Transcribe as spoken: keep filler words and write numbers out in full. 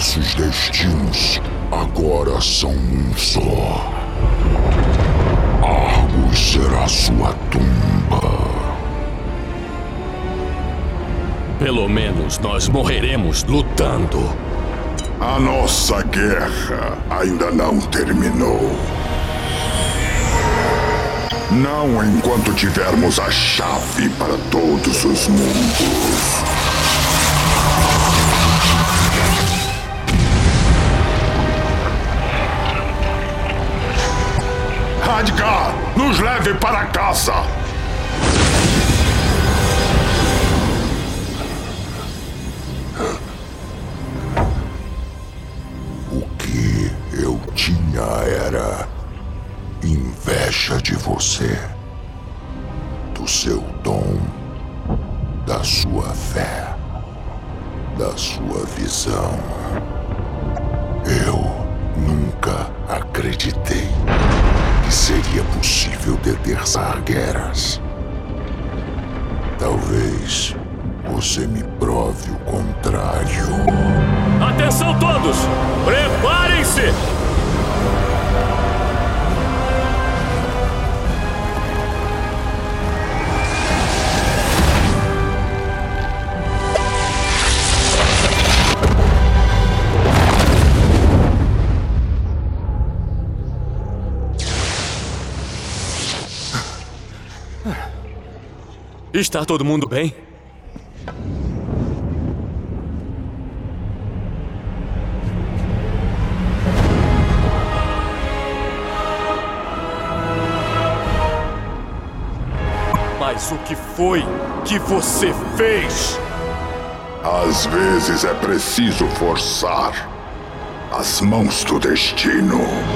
Nossos destinos agora são um só. Argus será sua tumba. Pelo menos nós morreremos lutando. A nossa guerra ainda não terminou. Não enquanto tivermos a chave para todos os mundos. Khadgar, nos leve para casa! O que eu tinha era inveja de você, do seu dom, da sua fé, da sua visão. Eu nunca acreditei que seria possível deter Sargeras. Talvez você me prove o contrário. Atenção todos! Preparem-se! Está todo mundo bem? Mas o que foi que você fez? Às vezes é preciso forçar as mãos do destino.